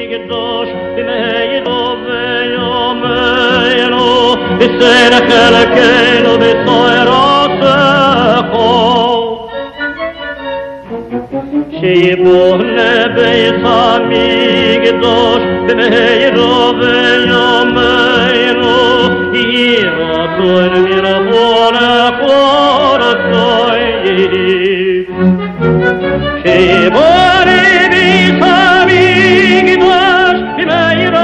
המקדוש בנהירו ויומנו בסן חלקנו בסוירוסךו שיבונה בית המקדוש בנהירו ויומנו ירצון מרבון חורצוי שיבונה בית המקדוש בנהירו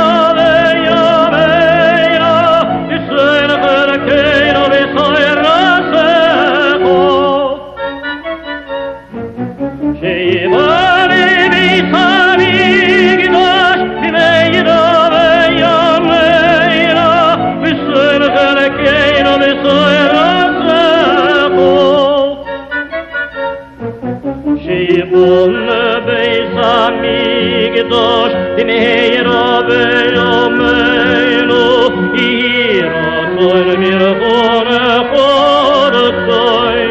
ויומנו בסן חלקנו בסוירוסךו שיבונה בית המקדוש בנהירו ויומנו בסן חלקנו בסוירוסךו שיבונה בית המקדוש בנהירו ויומנו ירצון מרבון חורצוי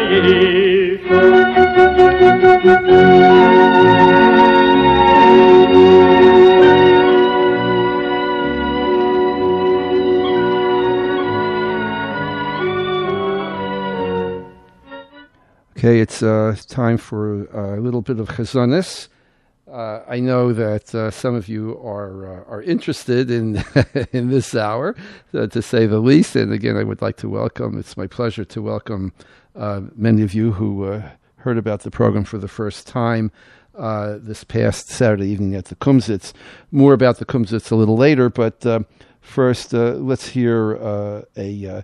Okay, it's time for a little bit of chazonis. I know that some of you are interested in in this hour, to say the least. And again, I would like to welcome. It's my pleasure to welcome many of you who heard about the program for the first time this past Saturday evening at the Kumsitz. More about the Kumsitz a little later, but first, let's hear a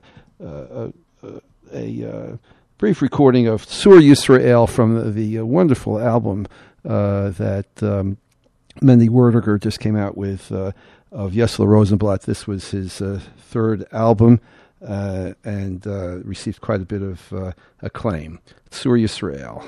brief recording of Sur Yisrael from the wonderful album that Mendy Werdiger just came out with of Yesler Rosenblatt. This was his third album and received quite a bit of acclaim. Sur Yisrael.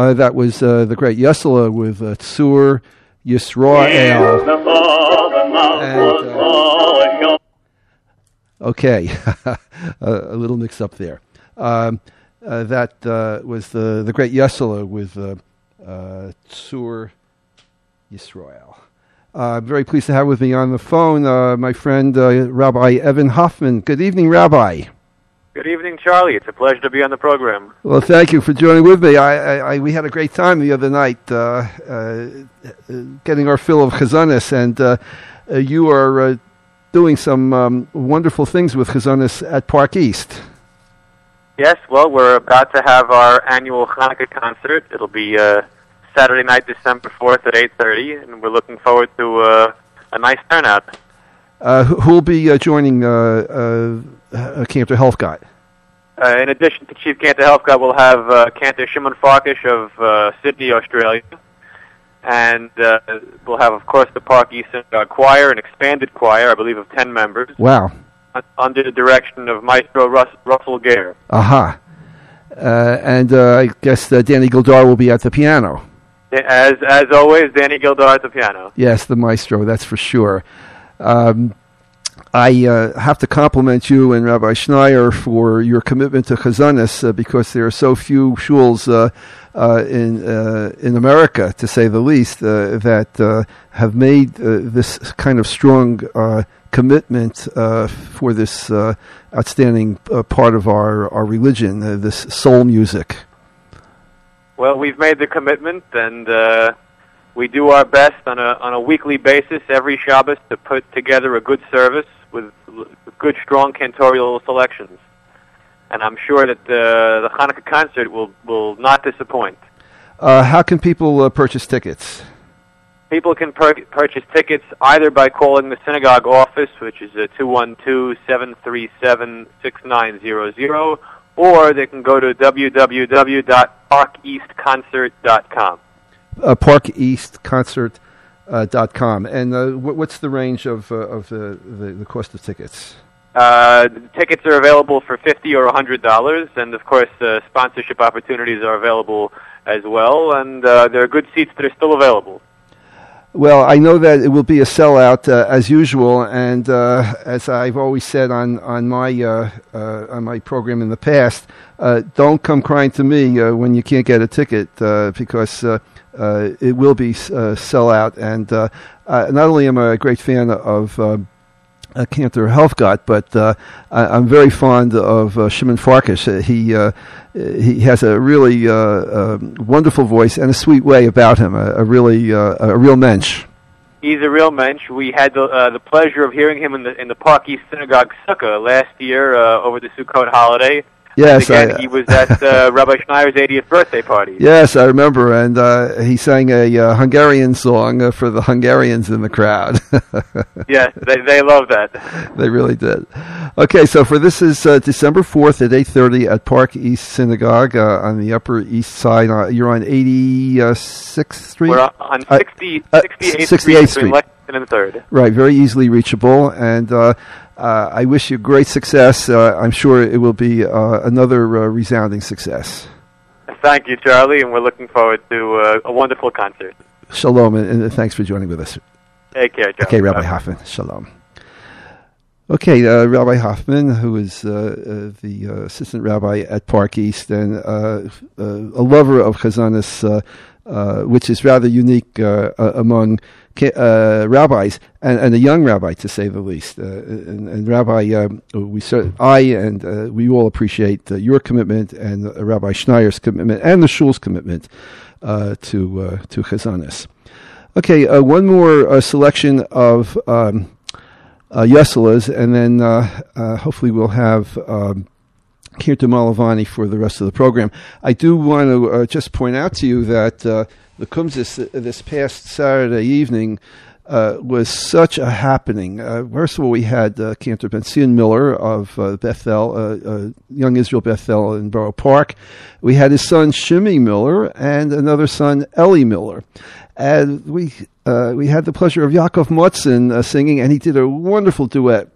That was the great Yesela with Tzur Yisrael. Okay, a little mix up there. That was the great Yesela with Tzur Yisrael. I'm very pleased to have with me on the phone my friend Rabbi Evan Hoffman. Good evening, Rabbi. Good evening, Charlie. It's a pleasure to be on the program. Well, thank you for joining with me. We had a great time the other night getting our fill of Chazanis, and you are doing some wonderful things with Chazanis at Park East. Yes, well, we're about to have our annual Hanukkah concert. It'll be Saturday night, December 4th at 8:30, and we're looking forward to a nice turnout. Who will be joining Cantor Helfgott? In addition to Chief Cantor Helfgott, we'll have Cantor Shimon Farkash of Sydney, Australia. And we'll have, of course, the Park East Synagogue Choir, an expanded choir, I believe, of 10 members. Wow. Under the direction of Maestro Russell Gare. Aha. And I guess Danny Gildar will be at the piano. As always, Danny Gildar at the piano. Yes, the maestro, that's for sure. I have to compliment you and Rabbi Schneier for your commitment to Chazanis because there are so few shuls in America, to say the least, that have made this kind of strong commitment for this outstanding part of our religion, this soul music. Well, we've made the commitment, and we do our best on a weekly basis every Shabbos to put together a good service with good, strong cantorial selections. And I'm sure that the Hanukkah concert will not disappoint. How can people purchase tickets? People can purchase tickets either by calling the synagogue office, which is 212-737-6900, or they can go to www.parkeastconcert.com. Parkeastconcert.com. And what's the range of the cost of tickets? Tickets are available for $50 or $100, and of course sponsorship opportunities are available as well, and there are good seats that are still available. Well, I know that it will be a sellout as usual, and as I've always said on my program in the past, don't come crying to me when you can't get a ticket because it will be sellout. And not only am I a great fan of Cantor Helfgott, but I'm very fond of Shimon Farkash. He has a really wonderful voice and a sweet way about him. A real mensch. He's a real mensch. We had the pleasure of hearing him in the Park East Synagogue Sukkah last year over the Sukkot holiday. Yes, again, he was at Rabbi Schneier's 80th birthday party. Yes, I remember, and he sang a Hungarian song for the Hungarians in the crowd. Yes, they love that. They really did. Okay, so for this is December 4th at 8:30 at Park East Synagogue on the Upper East Side. You're on 86th Street? We're on 68th Street between Lexington and 3rd. Right, very easily reachable, and I wish you great success. I'm sure it will be another resounding success. Thank you, Charlie, and we're looking forward to a wonderful concert. Shalom, and thanks for joining with us. Take care, Charlie. Okay, Rabbi Hoffman. Shalom. Okay, Rabbi Hoffman, who is the assistant rabbi at Park East and a lover of Chazanis, which is rather unique among rabbis, and a young rabbi, to say the least. And Rabbi, we all appreciate your commitment and Rabbi Schneier's commitment and the shul's commitment to Chazanis. Okay, one more selection of Yeselas, and then hopefully we'll have Kirtan Malavani for the rest of the program. I do want to just point out to you that the Kumzis this past Saturday evening was such a happening. First of all, we had Cantor Ben-Sion Miller of Bethel, Young Israel Bethel in Borough Park. We had his son Shimi Miller and another son Eli Miller. And we had the pleasure of Yaakov Motzin singing, and he did a wonderful duet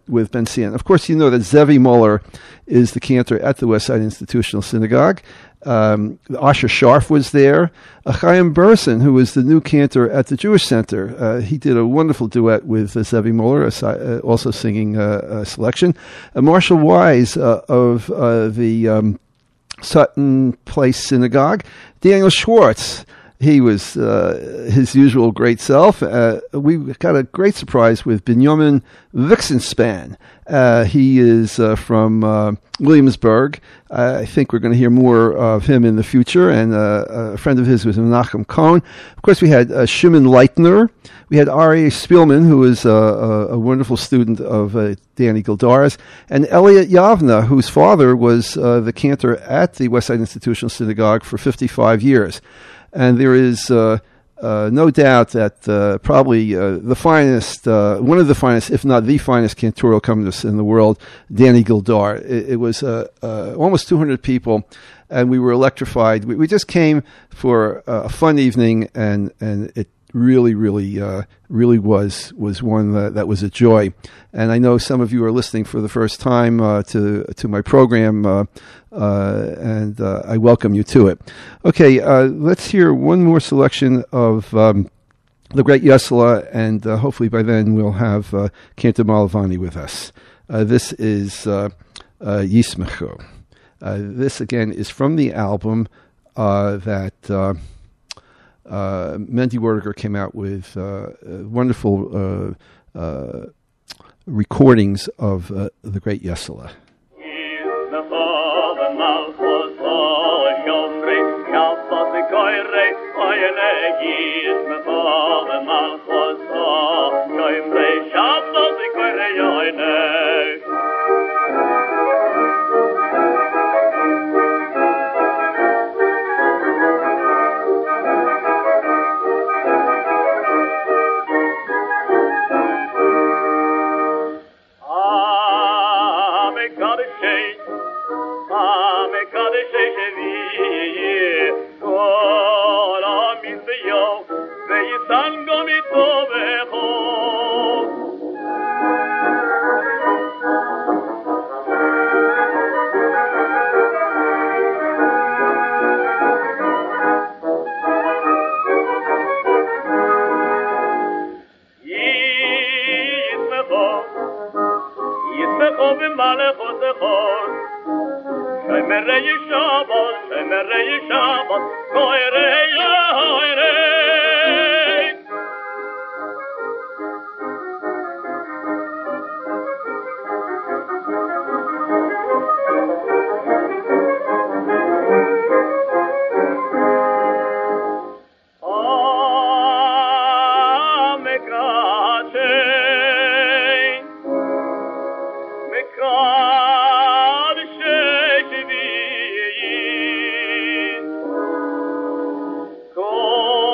with Ben Zion. Of course, you know that Zevi Muller is the cantor at the Westside Institutional Synagogue. Asher Sharf was there. Chaim Burson, who was the new cantor at the Jewish Center, he did a wonderful duet with Zevi Muller, also singing a selection. Marshall Wise of the Sutton Place Synagogue. Daniel Schwartz, he was his usual great self. We got a great surprise with Binyamin Wixenspan. He is from Williamsburg. I think we're going to hear more of him in the future. And a friend of his was Menachem Cohen. Of course, we had Shimon Leitner. We had Aryeh Spielman, who was a wonderful student of Danny Gildar's, and Elliot Yavna, whose father was the cantor at the Westside Institutional Synagogue for 55 years. And there is no doubt that probably the finest, one of the finest, if not the finest cantorial accompanist in the world, Danny Gildar. It was almost 200 people, and we were electrified. We just came for a fun evening, and it really was one that was a joy. And I know some of you are listening for the first time to my program, and I welcome you to it. Okay, let's hear one more selection of the great Yesla, and hopefully by then we'll have Cantor Malavani with us. This is Yismechu. This again is from the album that Mendy Werdiger came out with wonderful recordings of the great Yesla. Oh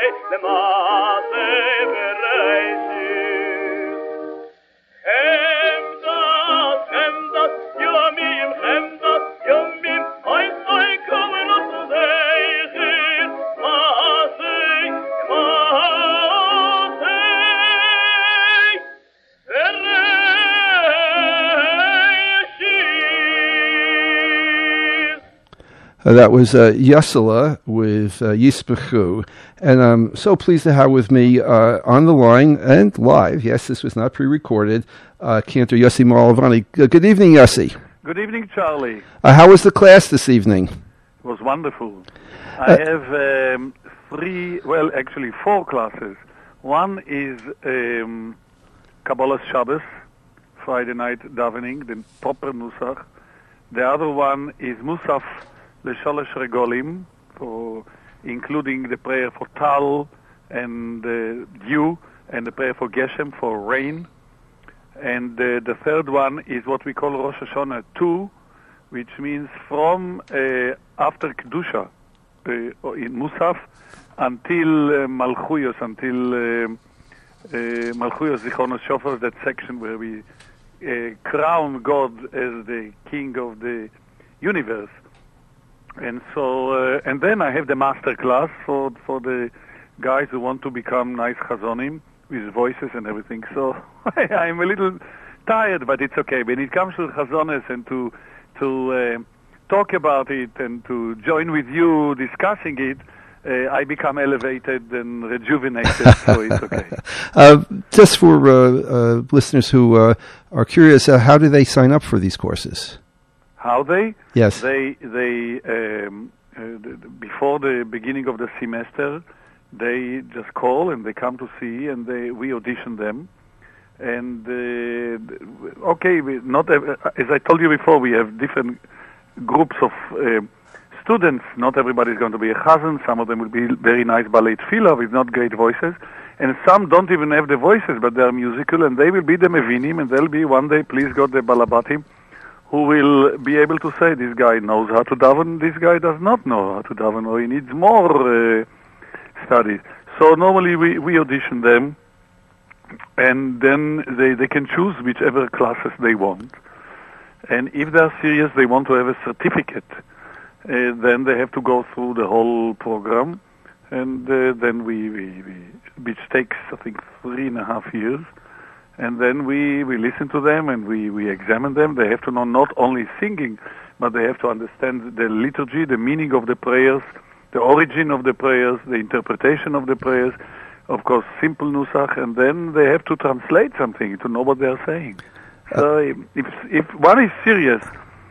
That was Yesela with Yisbechu. And I'm so pleased to have with me on the line and live, yes, this was not pre-recorded, Cantor Yossi Mahalavani. Good evening, Yossi. Good evening, Charlie. How was the class this evening? It was wonderful. I have four classes. One is Kabbalah Shabbos, Friday night davening, the proper Nusach. The other one is Musaf L'Shalosh Regolim, for including the prayer for Tal and dew, and the prayer for Geshem, for rain. And the third one is what we call Rosh Hashanah 2, which means from after Kedusha in Musaf until Malchuyos, until Malchuyos Zichronos Shofar, that section where we crown God as the King of the universe. And so, and then I have the master class for the guys who want to become nice chazonim with voices and everything. So I'm a little tired, but it's okay. When it comes to chazones and to talk about it and to join with you discussing it, I become elevated and rejuvenated, so it's okay. Just for listeners who are curious, how do they sign up for these courses? How they? Yes. They before the beginning of the semester, they just call and they come to see, and we audition them. And as I told you before, we have different groups of students. Not everybody is going to be a chazan. Some of them will be very nice ballet tefillah with not great voices, and some don't even have the voices, but they are musical, and they will be the mevinim, and they'll be one day, please God, the balabatim, who will be able to say, this guy knows how to daven, this guy does not know how to daven, or he needs more studies. So normally we audition them, and then they can choose whichever classes they want. And if they're serious, they want to have a certificate, then they have to go through the whole program, and then which takes, I think, 3.5 years. And then we listen to them and we examine them. They have to know not only singing, but they have to understand the liturgy, the meaning of the prayers, the origin of the prayers, the interpretation of the prayers, of course, simple nusach, and then they have to translate something to know what they are saying. So if one is serious,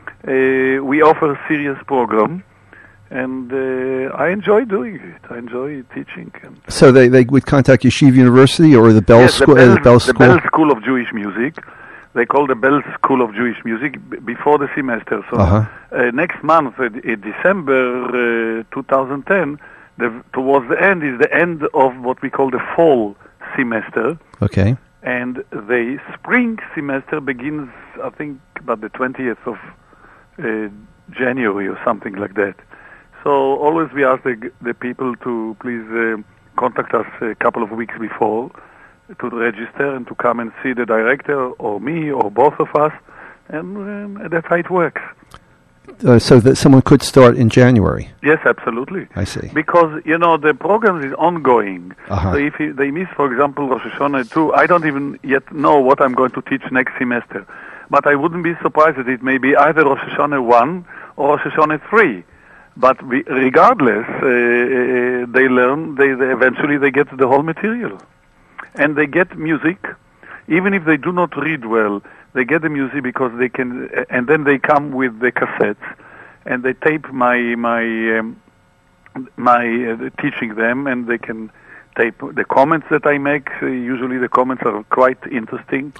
we offer a serious program. And I enjoy doing it. I enjoy teaching. So they would contact Yeshiva University or the Bell School? The Bell School of Jewish Music. They call the Bell School of Jewish Music before the semester. So next month, in December 2010, towards the end is the end of what we call the fall semester. Okay. And the spring semester begins, I think, about the 20th of January or something like that. So always we ask the people to please contact us a couple of weeks before to register and to come and see the director or me or both of us, and that's how it works. So that someone could start in January? Yes, absolutely. I see. Because, the program is ongoing. So if they miss, for example, Rosh Hashanah 2, I don't even yet know what I'm going to teach next semester. But I wouldn't be surprised that it may be either Rosh Hashanah 1 or Rosh Hashanah 3. But regardless, they learn, they eventually they get the whole material. And they get music, even if they do not read well, they get the music because they can, and then they come with the cassettes, and they tape my teaching them, and they can tape the comments that I make. Usually the comments are quite interesting.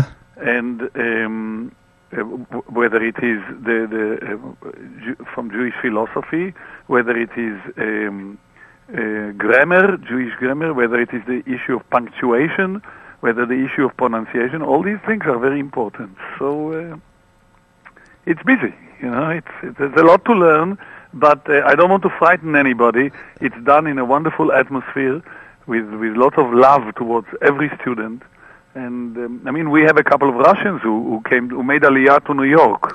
And whether it is from Jewish philosophy, whether it is grammar, Jewish grammar, whether it is the issue of punctuation, whether the issue of pronunciation, all these things are very important. So it's busy, there's a lot to learn, But I don't want to frighten anybody. It's done in a wonderful atmosphere with lots of love towards every student. And I mean, we have a couple of Russians who made Aliyah to New York,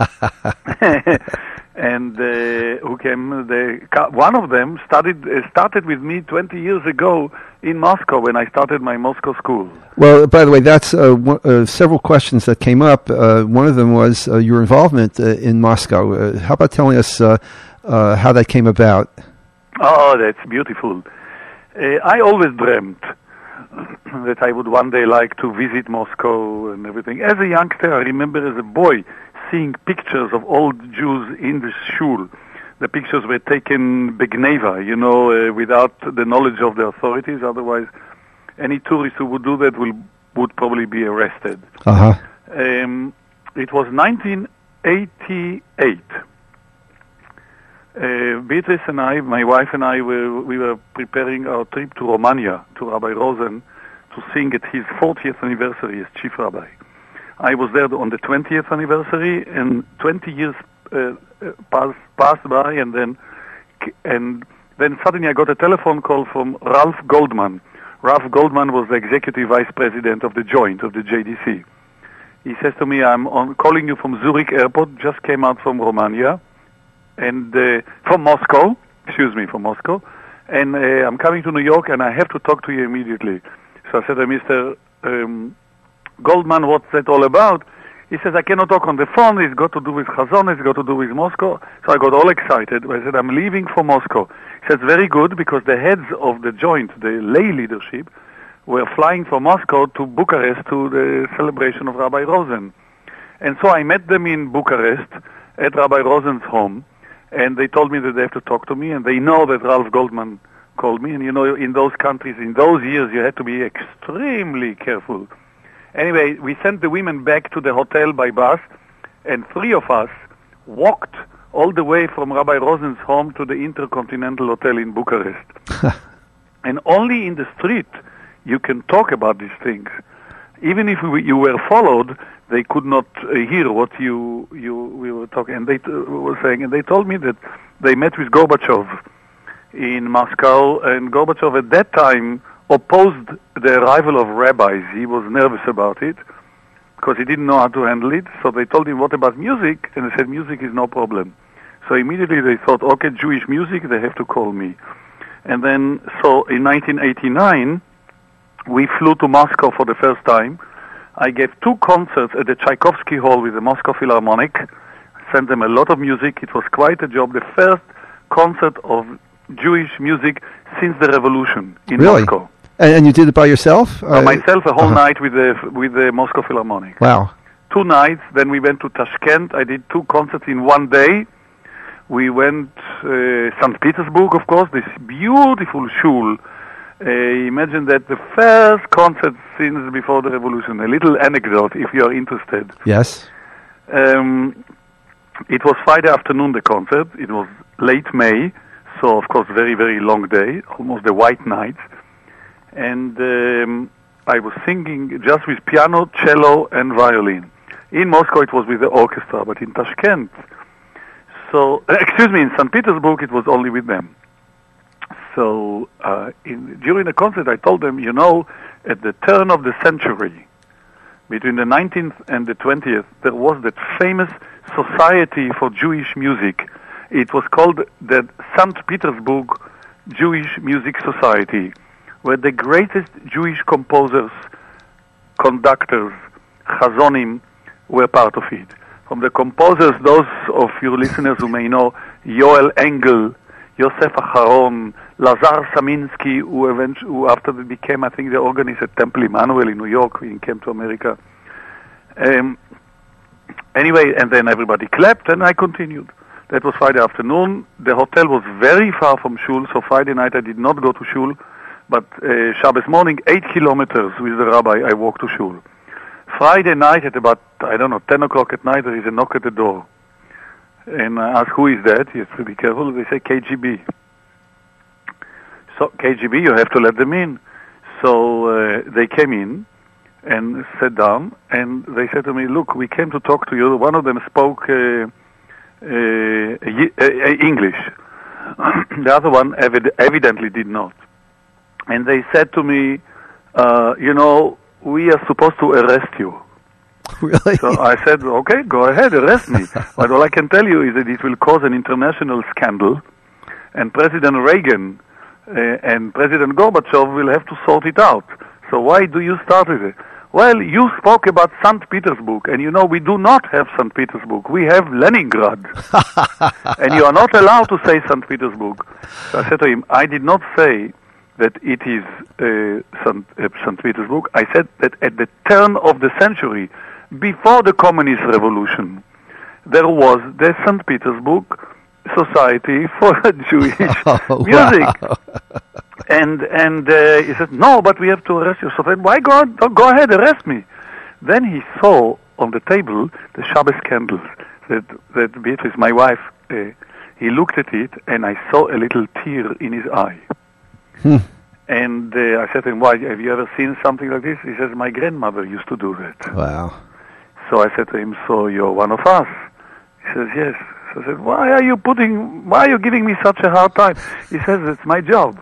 and who came. One of them started with me 20 years ago in Moscow when I started my Moscow school. Well, by the way, that's several questions that came up. One of them was your involvement in Moscow. How about telling us how that came about? Oh, that's beautiful. I always dreamt that I would one day like to visit Moscow and everything. As a youngster, I remember as a boy seeing pictures of old Jews in the shul. The pictures were taken begneva, without the knowledge of the authorities. Otherwise, any tourist who would do that would probably be arrested. Uh-huh. It was 1988. Beatrice and I, my wife and I, we were preparing our trip to Romania, to Rabbi Rosen, to sing at his 40th anniversary as chief rabbi. I was there on the 20th anniversary, and 20 years passed by, and then suddenly I got a telephone call from Ralph Goldman. Ralph Goldman was the executive vice president of the Joint, of the JDC. He says to me, I'm calling you from Zurich airport, just came out from Romania, and from Moscow, and I'm coming to New York, and I have to talk to you immediately. So I said, Mr. Goldman, what's that all about? He says, I cannot talk on the phone, it's got to do with Chazon, it's got to do with Moscow. So I got all excited. I said, I'm leaving for Moscow. He says, very good, because the heads of the Joint, the lay leadership, were flying from Moscow to Bucharest to the celebration of Rabbi Rosen. And so I met them in Bucharest at Rabbi Rosen's home, and they told me that they have to talk to me, and they know that Ralph Goldman called me. And in those countries, in those years, you had to be extremely careful. Anyway, we sent the women back to the hotel by bus, and three of us walked all the way from Rabbi Rosen's home to the Intercontinental Hotel in Bucharest. And only in the street you can talk about these things. Even if you were followed, they could not hear what we were talking. And they were saying, and they told me that they met with Gorbachev in Moscow, and Gorbachev at that time opposed the arrival of rabbis. He was nervous about it because he didn't know how to handle it. So they told him, what about music? And he said, music is no problem. So immediately they thought, okay, Jewish music, they have to call me. And then, so in 1989, we flew to Moscow for the first time. I gave 2 concerts at the Tchaikovsky Hall with the Moscow Philharmonic, sent them a lot of music. It was quite a job. The first concert of Jewish music since the revolution in Moscow. And you did it by yourself? Myself, a whole night with the Moscow Philharmonic. Wow. 2 nights. Then we went to Tashkent. I did 2 concerts in one day. We went St. Petersburg, of course, this beautiful shul. Imagine that the first concert since before the revolution. A little anecdote, if you are interested. Yes. It was Friday afternoon, the concert. It was late May, so of course very, very long day, almost a white night. And I was singing just with piano, cello, and violin. In Moscow it was with the orchestra, but in Tashkent, in St. Petersburg it was only with them. So during the concert I told them, at the turn of the century, between the 19th and the 20th, there was that famous Society for Jewish Music. It was called the St. Petersburg Jewish Music Society, where the greatest Jewish composers, conductors, chazonim, were part of it. From the composers, those of your listeners who may know, Yoel Engel, Yosef Acharon, Lazar Saminsky, who after they became, I think, the organist at Temple Emmanuel in New York, when he came to America. Anyway, and then everybody clapped, and I continued. That was Friday afternoon. The hotel was very far from shul, so Friday night I did not go to shul, but Shabbos morning, 8 kilometers with the rabbi, I walked to shul. Friday night at about, 10 o'clock at night, there is a knock at the door. And I ask, who is that? You have to be careful. They say, KGB. So, KGB, you have to let them in. So they came in and sat down, and they said to me, look, we came to talk to you. One of them spoke English. The other one evidently did not. And they said to me, we are supposed to arrest you. Really? So I said, okay, go ahead, arrest me. But all I can tell you is that it will cause an international scandal, and President Reagan and President Gorbachev will have to sort it out. So why do you start with it? Well, you spoke about St. Petersburg, and we do not have St. Petersburg. We have Leningrad. And you are not allowed to say St. Petersburg. So I said to him, I did not say that it is St. Petersburg. I said that at the turn of the century, before the Communist Revolution, there was the St. Petersburg Society for Jewish Music. Wow. And he said, no, but we have to arrest you. So I said, why go ahead, arrest me. Then he saw on the table the Shabbos candles that Beatrice, my wife, he looked at it, and I saw a little tear in his eye. And I said to him, why, have you ever seen something like this? He says, my grandmother used to do that. Wow. So I said to him, so you're one of us? He says, yes. So I said, why are you giving me such a hard time? He says, it's my job.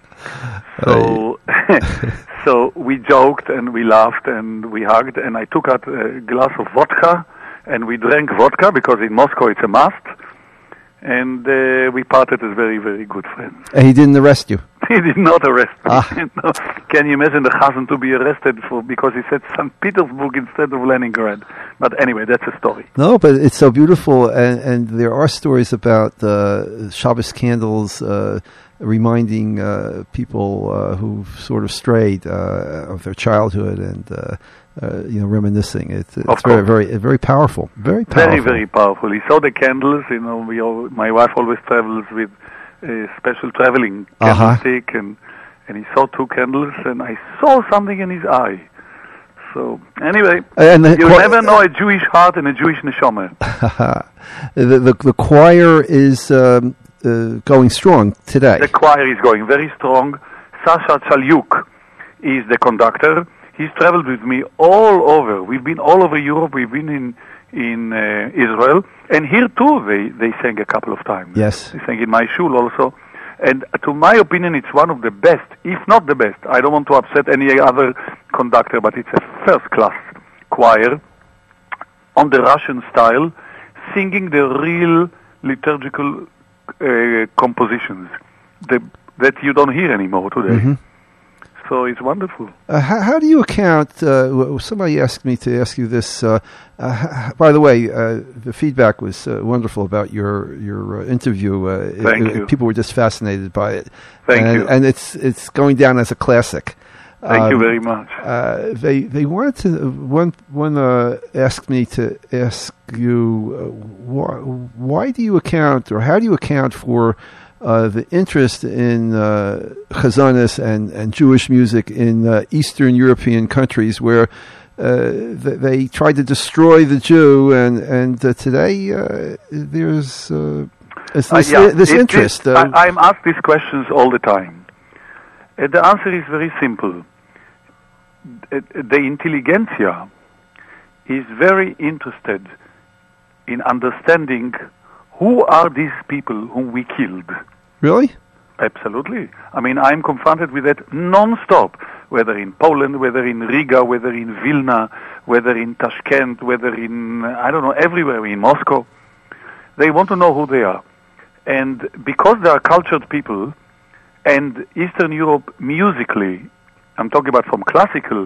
So, so we joked and we laughed and we hugged, and I took out a glass of vodka and we drank vodka because in Moscow it's a must. And we parted as very, very good friends. And he didn't arrest you? He did not arrest me. No. Can you imagine the Chazan to be arrested because he said St. Petersburg instead of Leningrad? But anyway, that's a story. No, but it's so beautiful, and there are stories about Shabbos candles reminding people who've sort of strayed of their childhood and reminiscing. It's very, very, very powerful. Very powerful. Very, very powerful. He saw the candles. My wife always travels with a special traveling candlestick, and he saw two candles, and I saw something in his eye. So anyway, you never know a Jewish heart and a Jewish neshama. The choir is going strong today. The choir is going very strong. Sasha Chalyuk is the conductor. He's traveled with me all over. We've been all over Europe. We've been in Israel, and here too they sang a couple of times. Yes, they sang in my shul also. And to my opinion, it's one of the best, if not the best. I don't want to upset any other conductor, but it's a first-class choir on the Russian style, singing the real liturgical compositions that you don't hear anymore today. Mm-hmm. So it's wonderful. How do you account? Somebody asked me to ask you this. By the way, the feedback was wonderful about your interview. Thank you. People were just fascinated by it. Thank you. And it's going down as a classic. Thank you very much. They wanted to one asked me to ask you why do you account, or how do you account for the interest in Chazanis and Jewish music in Eastern European countries where they tried to destroy the Jew, and today there's this interest. I'm asked these questions all the time. The answer is very simple. The intelligentsia is very interested in understanding who are these people whom we killed. Really? Absolutely. I mean, I'm confronted with that non-stop, whether in Poland, whether in Riga, whether in Vilna, whether in Tashkent, whether in, everywhere, in Moscow. They want to know who they are. And because they are cultured people, and Eastern Europe musically, I'm talking about from classical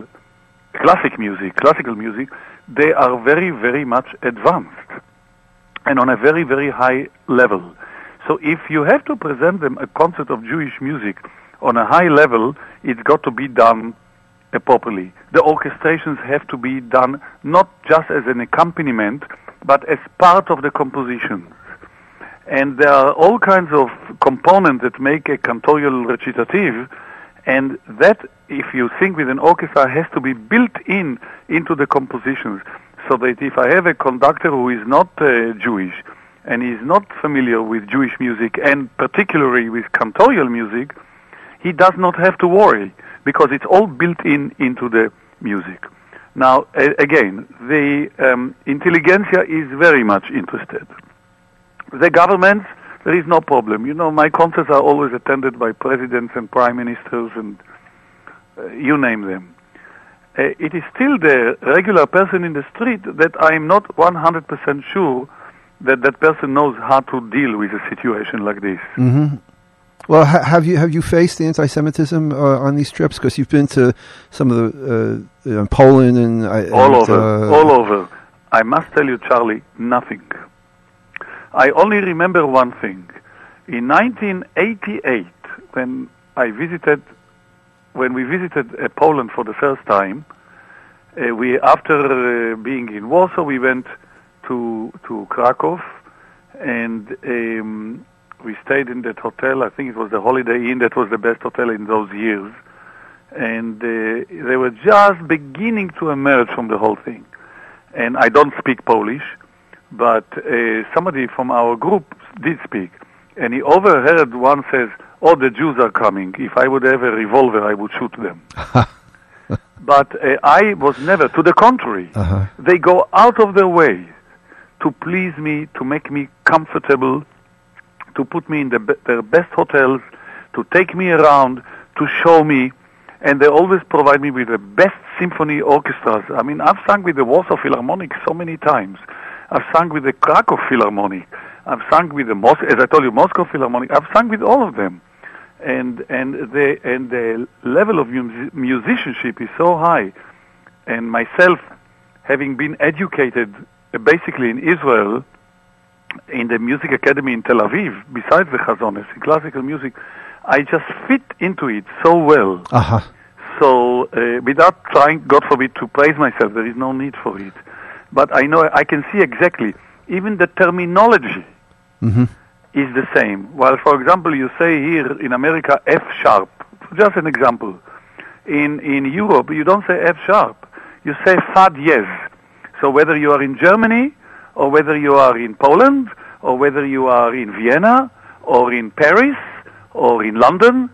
music, they are very, very much advanced and on a very, very high level. So if you have to present them a concert of Jewish music on a high level, it's got to be done properly. The orchestrations have to be done not just as an accompaniment, but as part of the compositions. And there are all kinds of components that make a cantorial recitative, and that, if you think with an orchestra, has to be built into the compositions. So that if I have a conductor who is not Jewish, and is not familiar with Jewish music, and particularly with cantorial music, he does not have to worry, because it's all built into the music. Now, again, the intelligentsia is very much interested. The governments, there is no problem. You know, my concerts are always attended by presidents and prime ministers and you name them. It is still the regular person in the street that I am not 100% sure that that person knows how to deal with a situation like this. Mm-hmm. Well, have you faced anti-Semitism on these trips? Because you've been to some of the Poland and all over. I must tell you, Charlie, nothing. I only remember one thing. In 1988, when we visited Poland for the first time, after being in Warsaw, we went to Krakow, and we stayed in that hotel. I think it was the Holiday Inn. That was the best hotel in those years. And they were just beginning to emerge from the whole thing. And I don't speak Polish, but somebody from our group did speak. And he overheard one says, "Oh, the Jews are coming. If I would have a revolver, I would shoot them." But I was never, to the contrary. Uh-huh. They go out of their way to please me, to make me comfortable, to put me in their best hotels, to take me around, to show me, and they always provide me with the best symphony orchestras. I mean, I've sung with the Warsaw Philharmonic so many times. I've sung with the Krakow Philharmonic. I've sung with the as I told you, Moscow Philharmonic. I've sung with all of them, and the level of musicianship is so high. And myself, having been educated basically in Israel, in the Music Academy in Tel Aviv, besides the Chazones, in classical music, I just fit into it so well. Uh-huh. So, without trying, God forbid, to praise myself, there is no need for it. But I know, I can see exactly, even the terminology is the same. While, for example, you say here in America F sharp, just an example. In Europe, you don't say F sharp, you say fa diez. So whether you are in Germany, or whether you are in Poland, or whether you are in Vienna, or in Paris, or in London,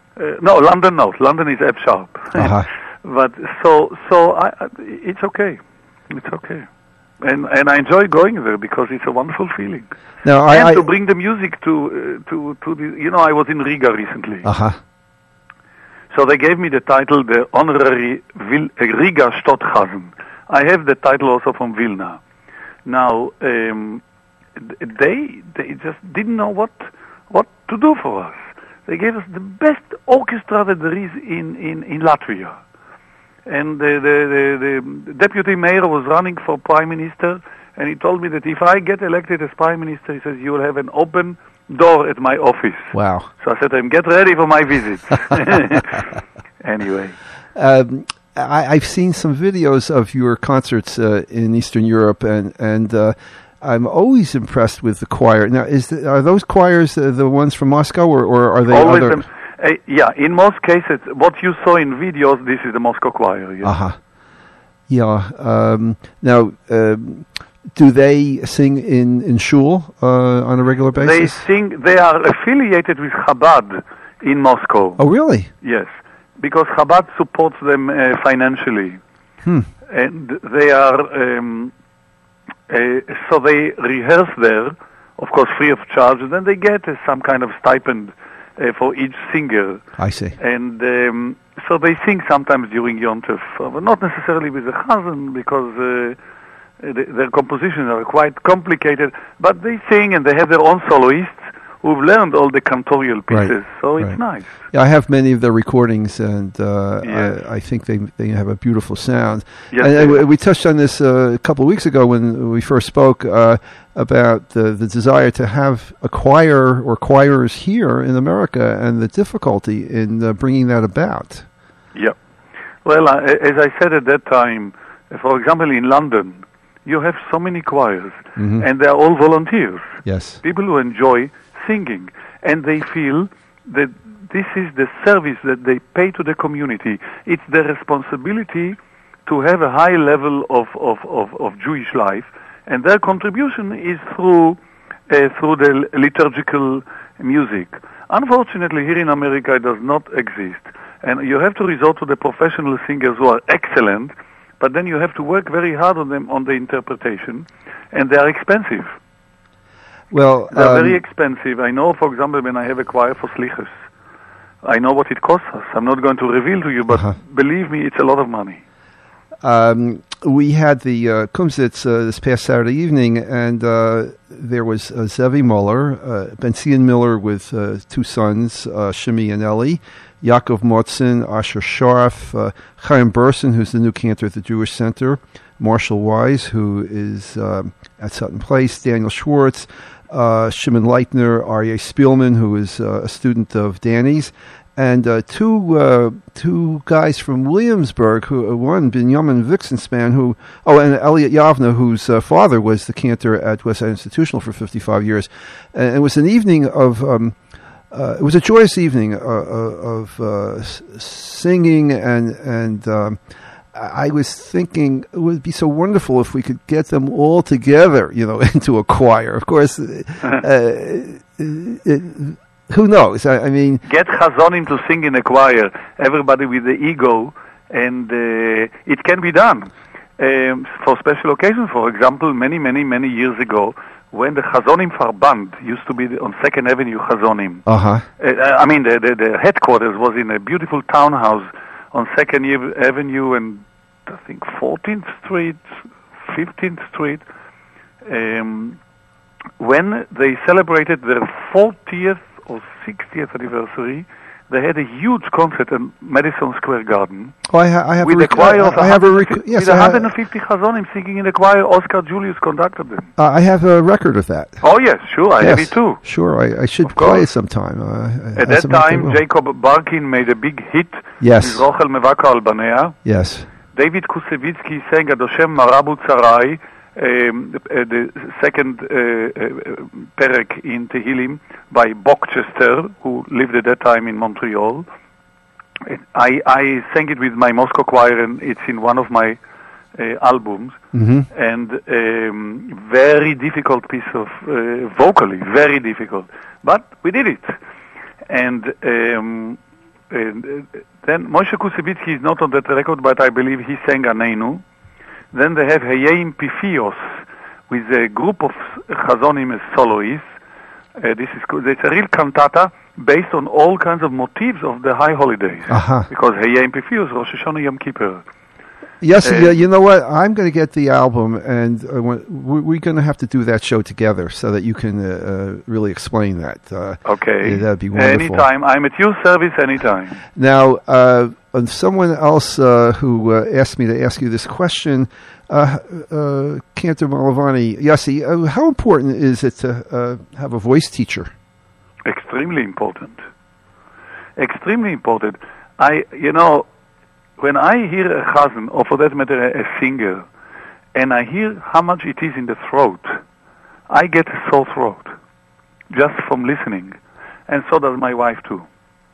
London is F sharp. Uh-huh. But it's okay. It's okay. And I enjoy going there because it's a wonderful feeling. Now, to bring the music to the, I was in Riga recently. Uh-huh. So they gave me the title, the honorary Riga Stadthasen. I have the title also from Vilna. Now, they just didn't know what to do for us. They gave us the best orchestra that there is in Latvia. And the deputy mayor was running for prime minister, and he told me that if I get elected as prime minister, he says, you will have an open door at my office. Wow. So I said to him, get ready for my visit. Anyway. I've seen some videos of your concerts in Eastern Europe, and I'm always impressed with the choir. Now, are those choirs the ones from Moscow, or are they always other? Yeah, in most cases, what you saw in videos, this is the Moscow choir. Yes. Uh-huh. Yeah. Now, do they sing in shul on a regular basis? They are affiliated with Chabad in Moscow. Oh, really? Yes, because Chabad supports them financially. And they are, so they rehearse there, of course, free of charge, and then they get some kind of stipend for each singer. I see. And so they sing sometimes during Yom Tov, but not necessarily with the chazan, because their compositions are quite complicated, but they sing and they have their own soloists who've learned all the cantorial pieces, so it's nice. Yeah, I have many of their recordings, and yes. I think they have a beautiful sound. Yes, and we touched on this a couple of weeks ago when we first spoke about the desire to have a choir or choirs here in America and the difficulty in bringing that about. Yeah. Well, as I said at that time, for example, in London, you have so many choirs, and they're all volunteers. Yes. People who enjoy singing, and they feel that this is the service that they pay to the community. It's their responsibility to have a high level of Jewish life, and their contribution is through the liturgical music. Unfortunately, here in America, it does not exist, and you have to resort to the professional singers who are excellent, but then you have to work very hard on them on the interpretation, and they are expensive. Well, They're very expensive. I know, for example, when I have a choir for slichus, I know what it costs us. I'm not going to reveal to you, but believe me, it's a lot of money. We had the Kumsitz this past Saturday evening, and there was Zevi Muller, Ben-Zion Miller with two sons, Shimi and Eli, Yaakov Motzin, Asher Sharf, Chaim Burson, who's the new cantor at the Jewish Center, Marshall Wise, who is at Sutton Place, Daniel Schwartz, Shimon Leitner, Aryeh Spielman, who is a student of Danny's, and two guys from Williamsburg, who one Binyamin Vixenspan, and Elliot Yavna, whose father was the cantor at Westside Institutional for 55 years, and it was an evening of it was a joyous evening of singing, and I was thinking it would be so wonderful if we could get them all together, into a choir. Of course. Who knows? I mean, get Chazonim to sing in a choir. Everybody with the ego, and it can be done for special occasions. For example, many years ago, when the Chazonim Farband used to be on 2nd Avenue Chazonim. I mean, the headquarters was in a beautiful townhouse on 2nd Avenue and I think 14th Street, 15th Street. When they celebrated their 40th or 60th anniversary, they had a huge concert in Madison Square Garden. Oh, I have with a choir of 150 Chazonim singing in the choir. Oscar Julius conducted them. I have a record of that. Oh yes, sure, I have it too. Sure, I should play it sometime. At that time, Jacob Barkin made a big hit. Yes. With Rochel Mevaka al Banea. Yes. David Kusevitsky sang Adoshem Marabu Tsarai, the second Perek in Tehillim by Bockchester, who lived at that time in Montreal. I sang it with my Moscow choir, and it's in one of my albums. And very difficult piece of vocally, very difficult, but we did it. And then Moshe Kusevitsky is not on that record, but I believe he sang Aneinu. Then they have Heyeim Pifios with a group of Chazonim as soloists. It's a real cantata based on all kinds of motifs of the high holidays. Because Heyeim Pifios, Rosh Hashanah, Yom Kippur. Yes, you know what? I'm going to get the album, and we're going to have to do that show together so that you can really explain that. Okay. That'd be wonderful. Anytime. I'm at your service anytime. Now, someone else who asked me to ask you this question, Cantor Malovani, Yossi, how important is it to have a voice teacher? Extremely important. Extremely important. When I hear a chazan, or for that matter a singer, and I hear how much it is in the throat, I get a sore throat just from listening, and so does my wife too.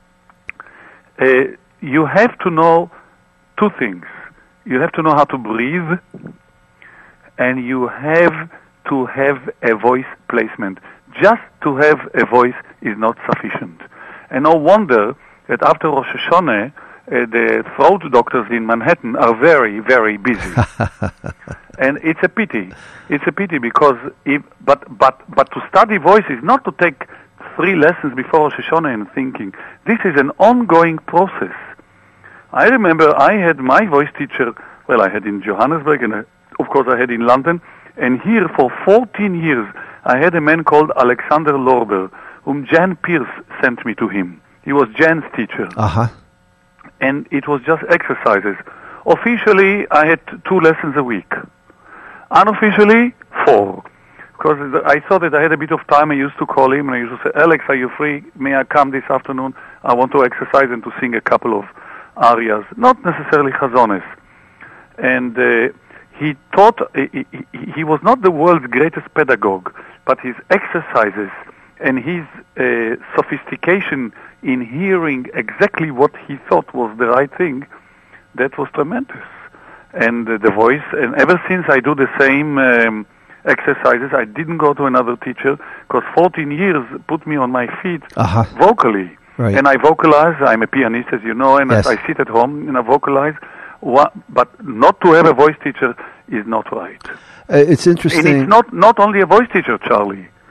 You have to know two things. You have to know how to breathe, and you have to have a voice placement. Just to have a voice is not sufficient. And no wonder that after Rosh Hashanah, the throat doctors in Manhattan are very, very busy. And it's a pity. It's a pity because but to study voice is not to take 3 lessons before Rosh Hashanah and thinking. This is an ongoing process. I remember I had my voice teacher, I had in Johannesburg, and of course I had in London, and here for 14 years I had a man called Alexander Lorber, whom Jan Pierce sent me to him. He was Jan's teacher. And it was just exercises. Officially, I had 2 lessons a week. Unofficially, 4. Because I saw that I had a bit of time, I used to call him, and I used to say, Alex, are you free? May I come this afternoon? I want to exercise and to sing a couple of arias. Not necessarily chazones. And he taught, he was not the world's greatest pedagogue, but his exercises and his sophistication in hearing exactly what he thought was the right thing, that was tremendous. And the voice, and ever since I do the same exercises, I didn't go to another teacher, because 14 years put me on my feet vocally. Right. And I vocalize, I'm a pianist, as you know, and yes. I sit at home and I vocalize, but not to have a voice teacher is not right. It's interesting. And it's not only a voice teacher, Charlie.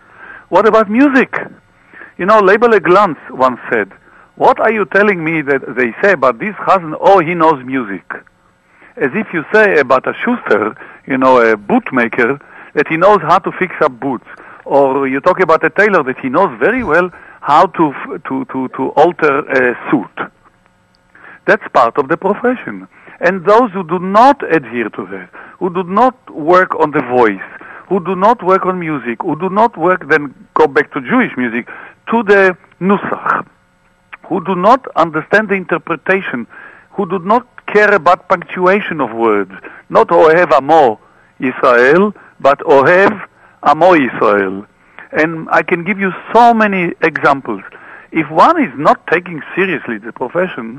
What about music? You know, Leibele Glantz once said, what are you telling me that they say about this Chazan? Oh, he knows music. As if you say about a Schuster, you know, a bootmaker, that he knows how to fix up boots. Or you talk about a tailor that he knows very well how to alter a suit. That's part of the profession. And those who do not adhere to that, who do not work on the voice, who do not work on music, who do not work, then go back to Jewish music, to the Nusach, who do not understand the interpretation, who do not care about punctuation of words, not Ohev Amo Israel, but Ohev Amo Israel. And I can give you so many examples. If one is not taking seriously the profession,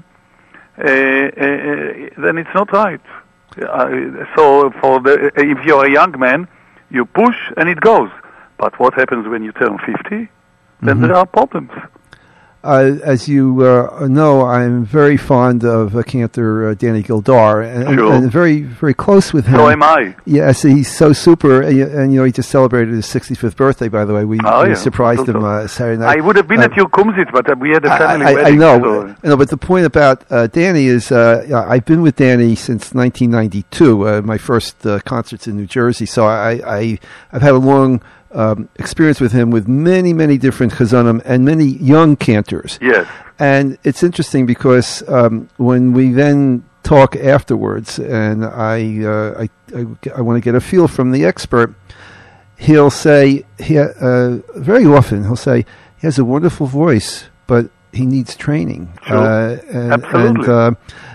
then it's not right. So if you're a young man, you push and it goes. But what happens when you turn 50? Then there are problems. As you know, I'm very fond of cantor Danny Gildar, and very, very close with him. So am I. Yes, he's so super, and you know, he just celebrated his 65th birthday. By the way, we surprised him Saturday night. I would have been at your Kumsitz, but we had a family wedding. I know, but the point about Danny is, I've been with Danny since 1992. My first concerts in New Jersey, so I've had a long experience with him with many, many different chazanim and many young cantors. Yes. And it's interesting because when we then talk afterwards, and I want to get a feel from the expert, he'll say, very often, he'll say, he has a wonderful voice, but he needs training. Sure. Absolutely.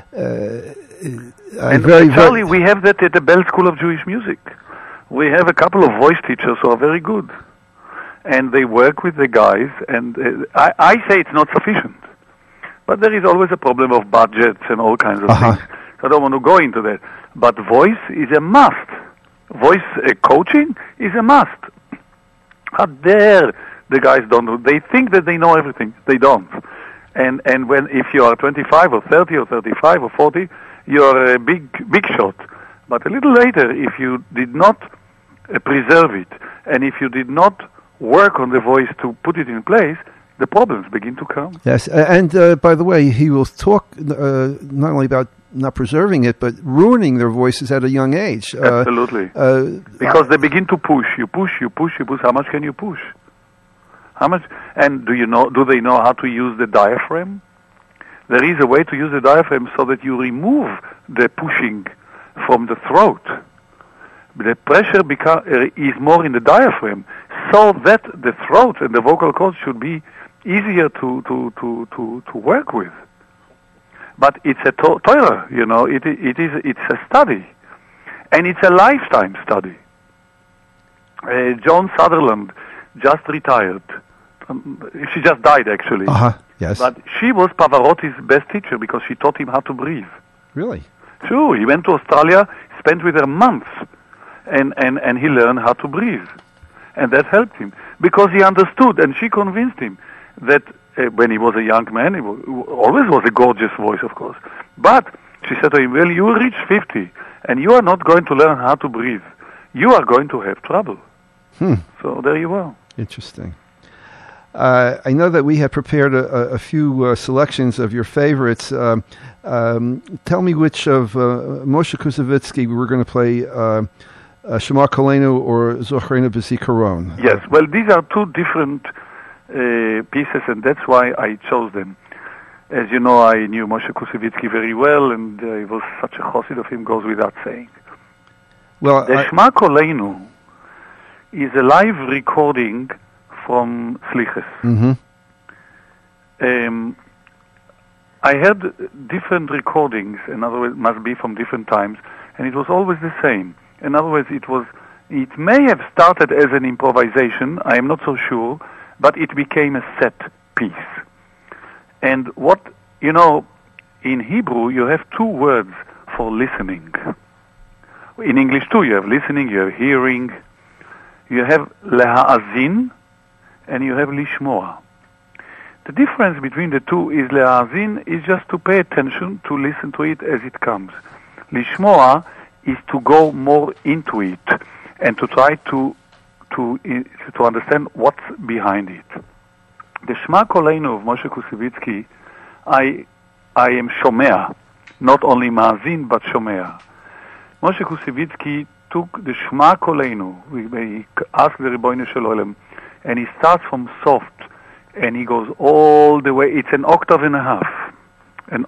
And Charlie, we have that at the Bell School of Jewish Music. We have a couple of voice teachers who are very good, and they work with the guys, and I say it's not sufficient. But there is always a problem of budgets and all kinds of things. So I don't want to go into that. But voice is a must. Voice coaching is a must. How dare the guys don't do? They think that they know everything. They don't. And if you are 25 or 30 or 35 or 40, you are a big shot. But a little later, if you did not preserve it, and if you did not work on the voice to put it in place, the problems begin to come. Yes, and by the way, he will talk not only about not preserving it, but ruining their voices at a young age. Absolutely. Because they begin to push. You push. How much can you push? How much? And do they know how to use the diaphragm? There is a way to use the diaphragm so that you remove the pushing from the throat. The pressure is more in the diaphragm, so that the throat and the vocal cords should be easier to work with. But it's a Torah, you know. It's a study, and it's a lifetime study. Joan Sutherland just retired. She just died, actually. Yes. But she was Pavarotti's best teacher because she taught him how to breathe. Really? Sure. He went to Australia, spent with her months, and he learned how to breathe. And that helped him because he understood, and she convinced him that when he was a young man, he always was a gorgeous voice, of course. But she said to him, well, you reach 50, and you are not going to learn how to breathe. You are going to have trouble. So there you are. Interesting. I know that we have prepared a few selections of your favorites. Tell me which of Moshe Kusevitsky we're going to play, Shema Kolenu or Zochreinu B'Zikaron. Yes, well, these are two different pieces, and that's why I chose them. As you know, I knew Moshe Kusevitsky very well, and I was such a chassid of him, goes without saying. Well, the Shema Kolenu is a live recording from Sliches. I heard different recordings, in other words, must be from different times, and it was always the same. In other words, it may have started as an improvisation, I am not so sure, but it became a set piece. And in Hebrew, you have two words for listening. In English too, you have listening, you have hearing, you have leha'azin, and you have lishmoa. The difference between the two is leha'azin is just to pay attention, to listen to it as it comes. Lishmoa is to go more into it and to try to to understand what's behind it. The Shema Koleinu of Moshe Kusevitsky, I am Shomea, not only Maazin, but Shomea. Moshe Kusevitsky took the Shema Koleinu, he asked the Ribono Shel Olam, and he starts from soft, and he goes all the way, it's an octave and a half. And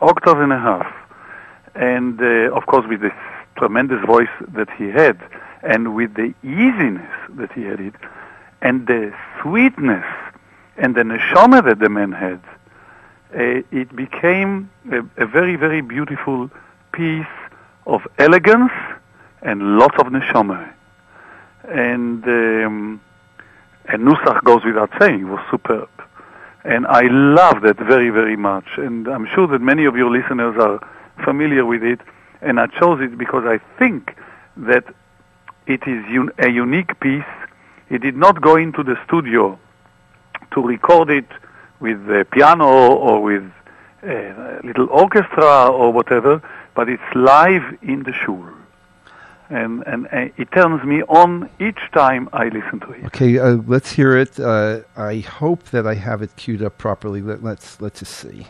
of course with this tremendous voice that he had, and with the easiness that he had it, and the sweetness, and the neshama that the man had, it became a very, very beautiful piece of elegance and lots of neshama. And Nusach goes without saying, it was superb. And I love that very, very much. And I'm sure that many of your listeners are familiar with it. And I chose it because I think that it is a unique piece. He did not go into the studio to record it with the piano or with a little orchestra or whatever, but it's live in the shul. And it turns me on each time I listen to it. Okay, let's hear it. I hope that I have it queued up properly. Let's just see.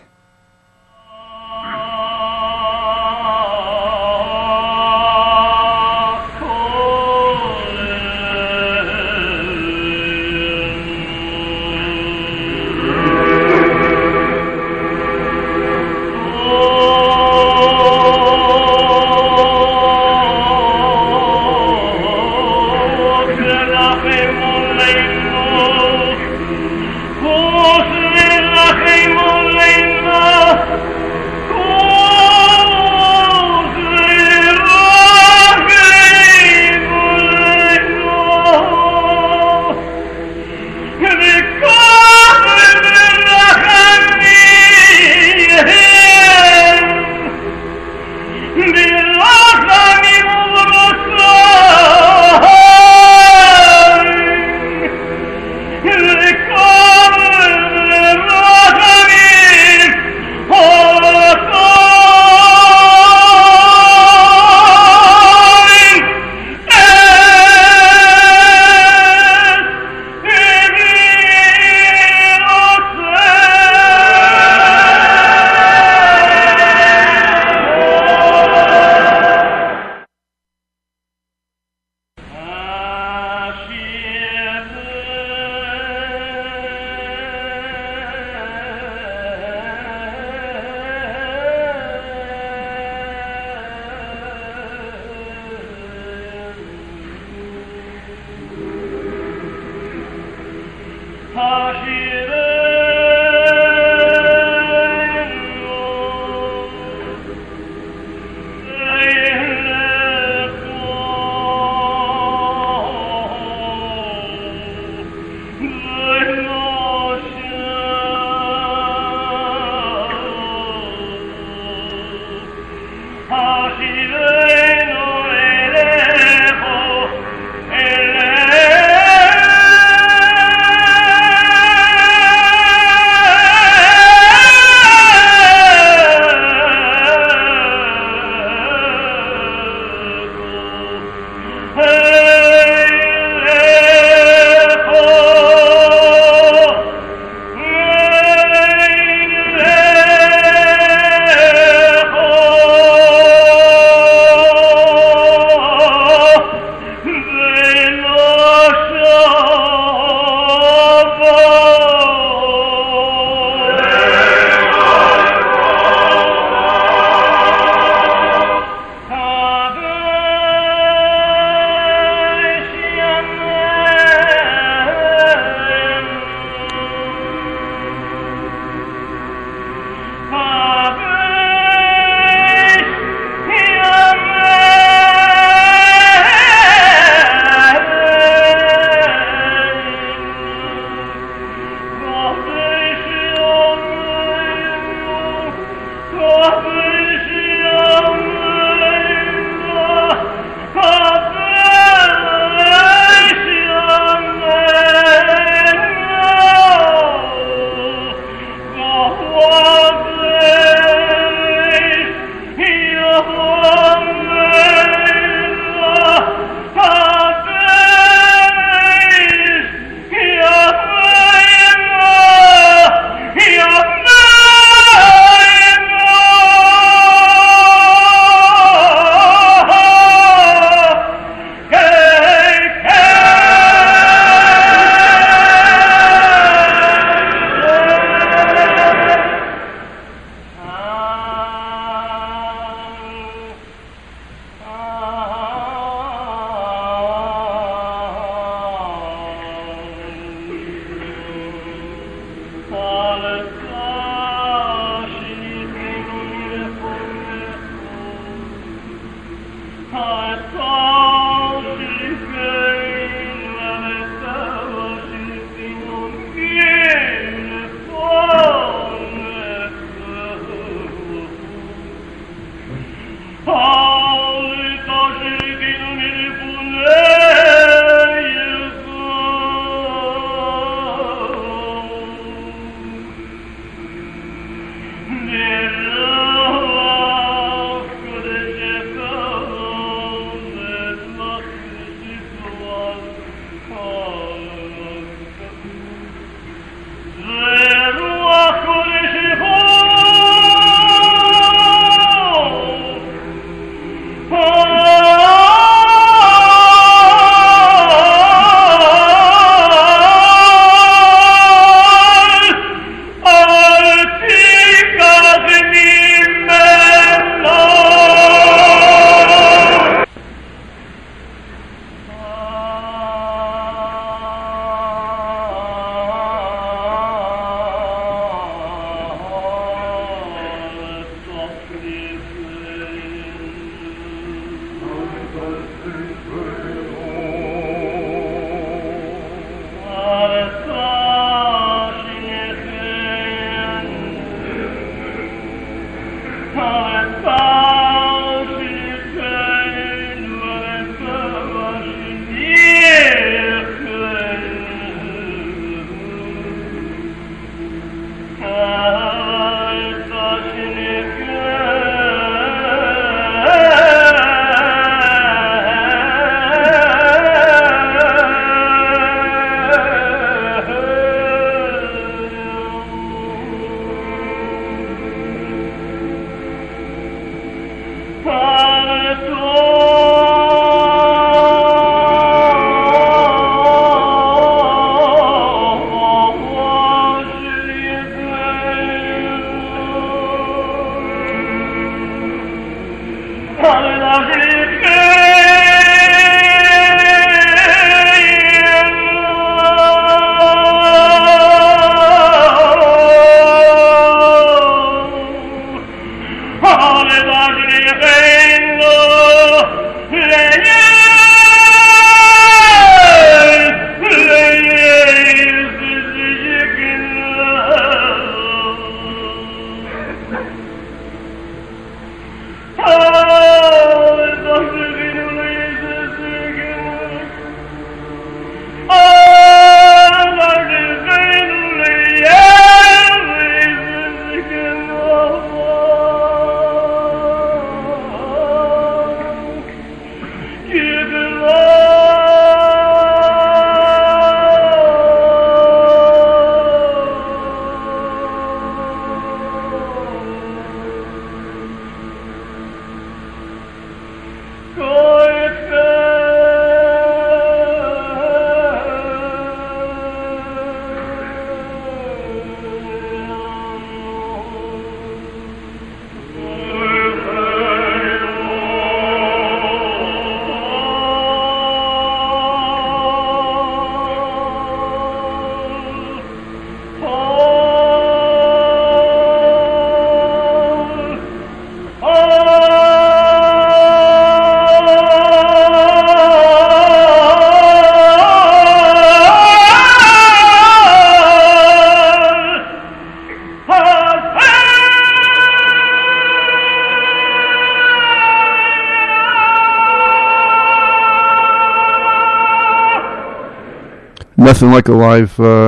Nothing like a live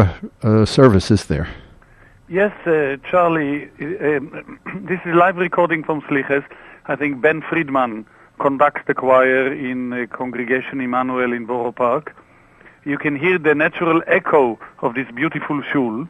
service, is there? Yes, Charlie, this is live recording from Sliches. I think Ben Friedman conducts the choir in Congregation Emmanuel in Borough Park. You can hear the natural echo of this beautiful shul.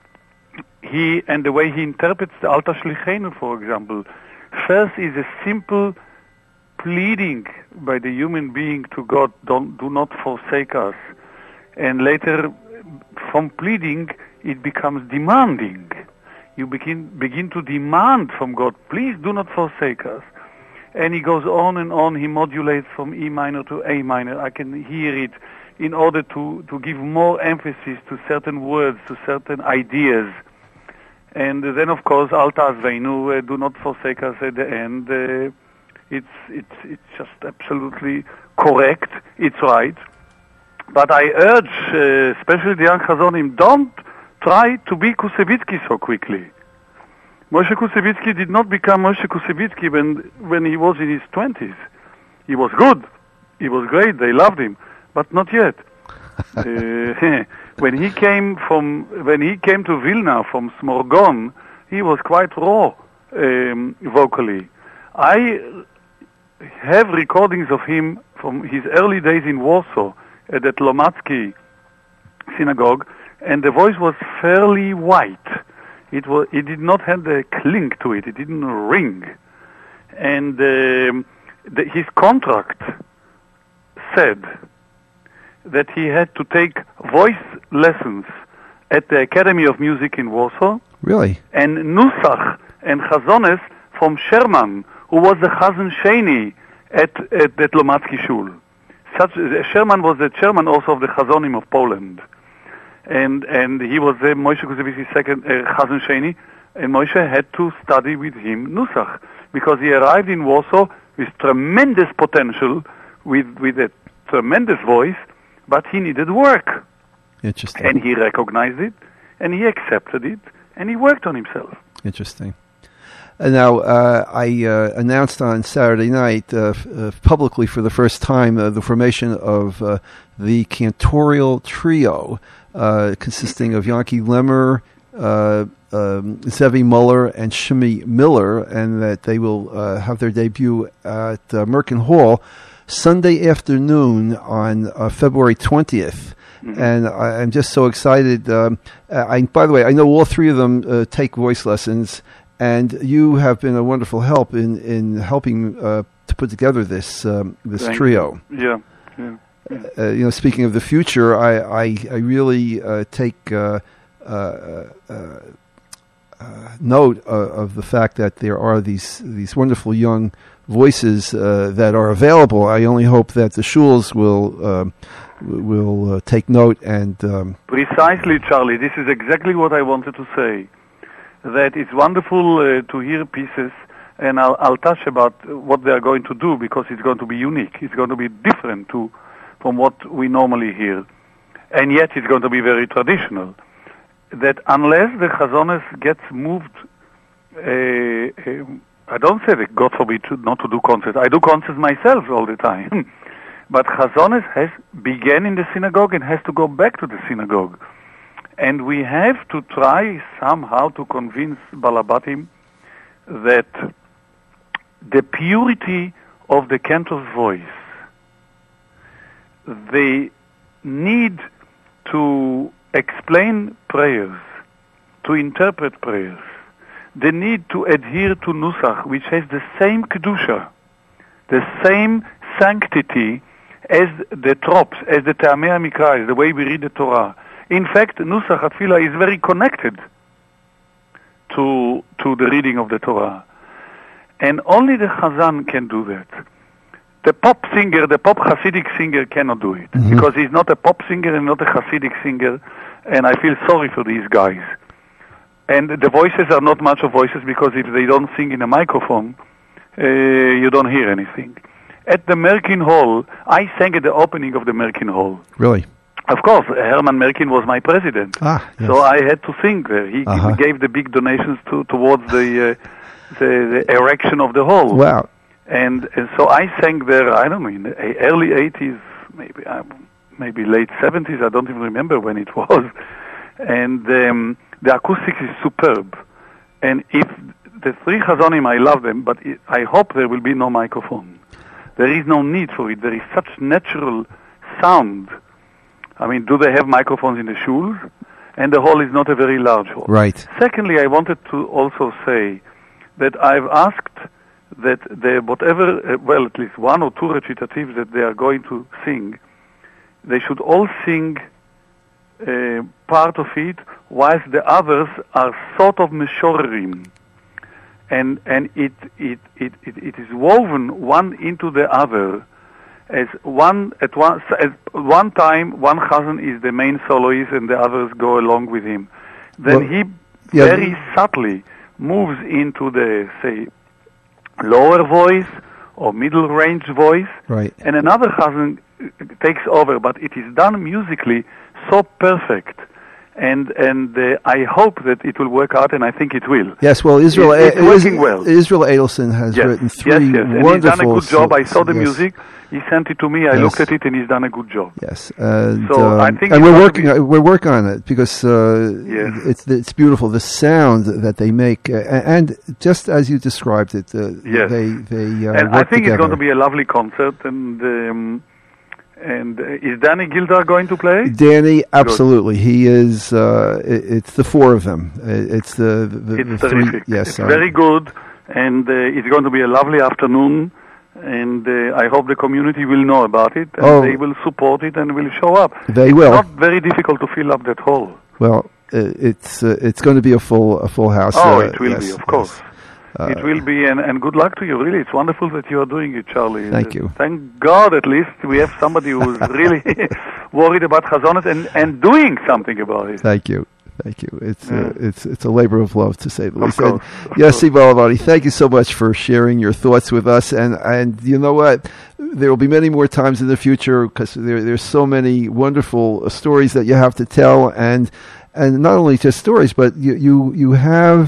And the way he interprets the Alta Shlichenu, for example, first is a simple pleading by the human being to God, do not forsake us. And later, from pleading, it becomes demanding. You begin to demand from God, please do not forsake us. And he goes on and on. He modulates from E minor to A minor. I can hear it in order to give more emphasis to certain words, to certain ideas. And then, of course, Alta Asveinu, do not forsake us at the end. It's just absolutely correct. It's right. But I urge, especially the young Chazonim, don't try to be Kusevitsky so quickly. Moshe Kusevitsky did not become Moshe Kusevitsky when he was in his 20s. He was good. He was great. They loved him, but not yet. When he came to Vilna from Smorgon, he was quite raw vocally. I have recordings of him from his early days in Warsaw at the Tlomatsky synagogue, and the voice was fairly white. It did not have the clink to it. It didn't ring. And his contract said that he had to take voice lessons at the Academy of Music in Warsaw. Really? And Nusach and Chazones from Sherman, who was the Chazan Sheni at the Tlomatsky Shul. Sherman was the chairman also of the Chazonim of Poland. And he was the Moshe Kusevitsky's second Chazan Sheni, and Moshe had to study with him Nusach, because he arrived in Warsaw with tremendous potential, with a tremendous voice, but he needed work. Interesting. And he recognized it, and he accepted it, and he worked on himself. Interesting. Now, I announced on Saturday night publicly for the first time the formation of the cantorial trio consisting of Yanki Lemmer, Zevi Muller, and Shimi Miller, and that they will have their debut at Merkin Hall Sunday afternoon on February 20th. Mm-hmm. And I'm just so excited. By the way, I know all three of them take voice lessons, and you have been a wonderful help in helping to put together this trio. Yeah. Speaking of the future, I really take note of the fact that there are these wonderful young voices that are available. I only hope that the shuls will take note and precisely, Charlie. This is exactly what I wanted to say. That it's wonderful to hear pieces, and I'll touch about what they are going to do, because it's going to be unique. It's going to be different from what we normally hear, and yet it's going to be very traditional. That unless the Chazones gets moved, I don't say that, God forbid, not to do concerts. I do concerts myself all the time. But Chazones has began in the synagogue and has to go back to the synagogue. And we have to try somehow to convince Balabatim that the purity of the cantor's voice, they need to explain prayers, to interpret prayers. They need to adhere to Nusach, which has the same Kedusha, the same sanctity as the tropes, as the Te'amei HaMikra, the way we read the Torah. In fact, Nusach HaTfilah is very connected to the reading of the Torah. And only the Chazan can do that. The pop Hasidic singer cannot do it, because he's not a pop singer and not a Hasidic singer, and I feel sorry for these guys. And the voices are not much of voices, because if they don't sing in a microphone, you don't hear anything. At the Merkin Hall, I sang at the opening of the Merkin Hall. Really? Of course, Herman Merkin was my president, yes. So I had to sing there. He gave the big donations towards the erection of the hall. Wow! And so I sang there. I don't know, in the early 80s, maybe late 70s. I don't even remember when it was. And the acoustics is superb. And if the three Chazonim, I love them, but I hope there will be no microphone. There is no need for it. There is such natural sound. I mean, do they have microphones in the shuls? And the hall is not a very large hall. Right. Secondly, I wanted to also say that I've asked that at least one or two recitatives that they are going to sing, they should all sing part of it, whilst the others are sort of meshorerim. And it is woven one into the other. At one time, one chazan is the main soloist, and the others go along with him. Then very subtly moves into the, say, lower voice or middle range voice, Right. and another chazan takes over. But it is done musically so perfect, and I hope that it will work out, and I think it will. Yes, well, Israel It's working well. Israel Adelson has Yes, written yes, three yes, and wonderful. he's done a good job. I saw the yes, music. He sent it to me. I Yes. looked at it, and he's done a good job. Yes, and, So I think and it's we're going to working on it because Yes. it's beautiful, the sound that they make, and just as you described it, Yes. they And work I think together. it's going to be a lovely concert. And is Danny Gildar going to play? Danny, absolutely, he is. It's the four of them. It's the It's three. terrific. Yes, It's very good, and it's going to be a lovely afternoon. And I hope the community will know about it, and they will support it and will show up. They will. It's not very difficult to fill up that hall. Well, it's going to be a full house. Oh, it will yes, be, of course. yes. It will be, and good luck to you. Really, it's wonderful that you are doing it, Charlie. Thank you. Thank God, at least we have somebody who's really worried about Chazonet and doing something about it. Thank you. It's a labor of love, to say the least. Of course. Yossi Balavati, thank you so much for sharing your thoughts with us. And you know what? There will be many more times in the future because there's so many wonderful stories that you have to tell, and not only just stories, but you have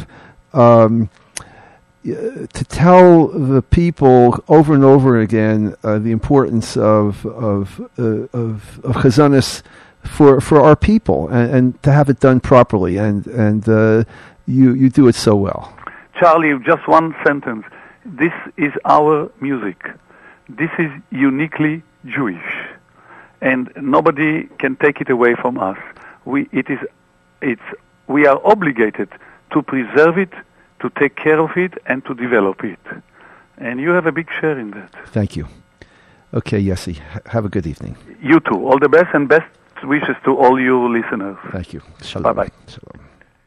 to tell the people over and over again the importance of Chazanis for our people, and to have it done properly, and you do it so well. Charlie, just one sentence. This is our music. This is uniquely Jewish, and nobody can take it away from us. We are obligated to preserve it, to take care of it, and to develop it. And you have a big share in that. Thank you. Okay, Yossi, have a good evening. You too. All the best, and best wishes to all your listeners. Thank you. Shalom. Bye-bye. Shalom.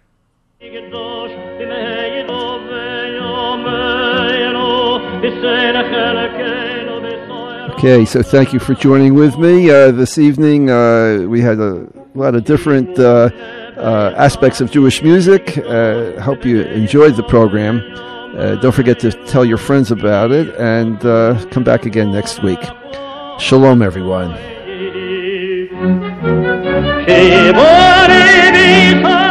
Okay, so thank you for joining with me this evening. We had a lot of different aspects of Jewish music. Hope you enjoyed the program. Don't forget to tell your friends about it, and come back again next week. Shalom, everyone.